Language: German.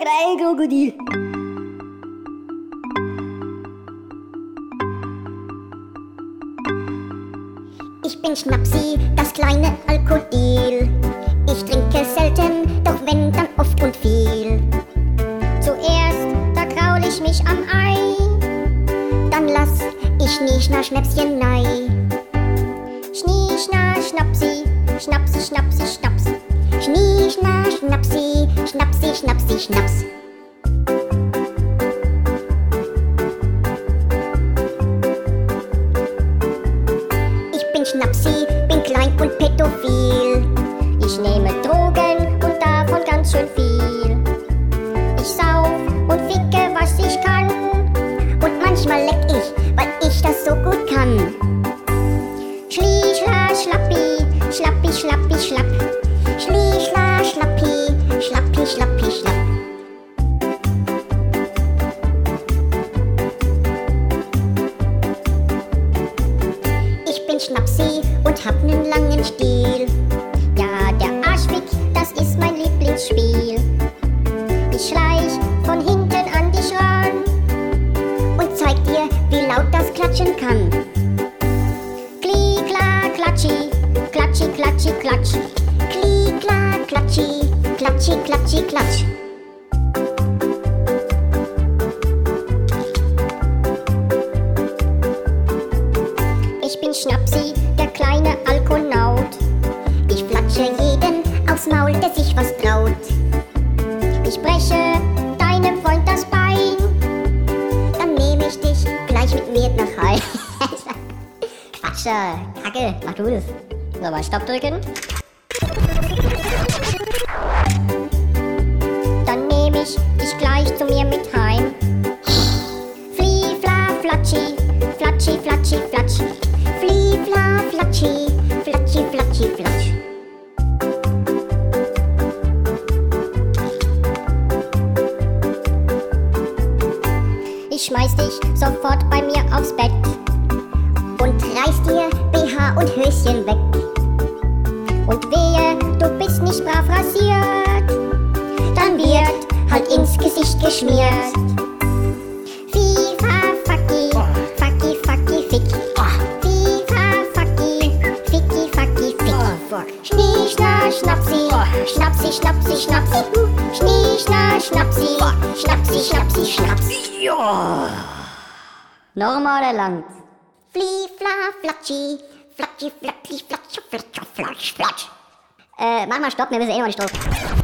oder ein Krokodil. Ich bin Schnapsi, das kleine Alkodil. Ich trinke selten, doch wenn, dann oft und viel. Zuerst, da kraul ich mich am Ei, dann lass ich Schnie-Schna-Schnäpschen nei. Schnie-Schna-Schnapsi, Schnapsi, Schnapsi, Schnaps. Schnie-Schna-Schnapsi, Schnapsi, Schnapsi, Schnaps. Ich bin Schnapsi, bin klein und pädophil. Ich nehme Drogen und davon ganz schön viel. Ich sauf und ficke, was ich kann. Und manchmal leck ich, weil ich das so gut kann. Schlie, schla, schlappi, schlappi, schlappi, schlapp. Schlie, schla, schlappi, schlappi, schlappi, schlapp. Ich bin Schnapsi und hab nen langen Stiel. Ja, der Arschfick, das ist mein Lieblingsspiel. Ich schleich von hinten an dich ran und zeig dir, wie laut das klatschen kann. Kli, kla, klatschi, klatschi, klatschi, klatsch. Kli, kla, klatschi, klatschi, klatschi, klatsch. Ich bin Schnapsi, der kleine Alkonaut. Ich flatsche jeden aufs Maul, der sich was traut. Ich breche deinem Freund das Bein, dann nehme ich dich gleich mit mir nach Heim. Quatsche, Kacke, mach du das. So, mal Stopp drücken. Dann nehme ich dich gleich zu mir mit heim. Flie, fla, flatschi, flatschi, flatschi, flatsch. Flie, fla, flatschi, flatschi, flatschi, flatsch. Ich schmeiß dich sofort bei mir aufs Bett und reiß dir BH und Höschen weg. Und wehe, du bist nicht brav rasiert, dann wird halt ins Gesicht geschmiert. Fifa, Facki, Facki, Facki, Fick. Fifa, Facki, Ficki, Facki, Fick. Schnie, schna, schnapsi, schnapsi, schnapsi, schnapsi. Schnie, schna, schnapsi, schnapsi, schnapsi, schnapsi. Ja. Normal oder lang? Flie, fla, flatschi, flatschi, flatschi, flatsch, flatsch, flatsch, flatsch. Mach mal Stopp, wir wissen eh noch nicht drauf.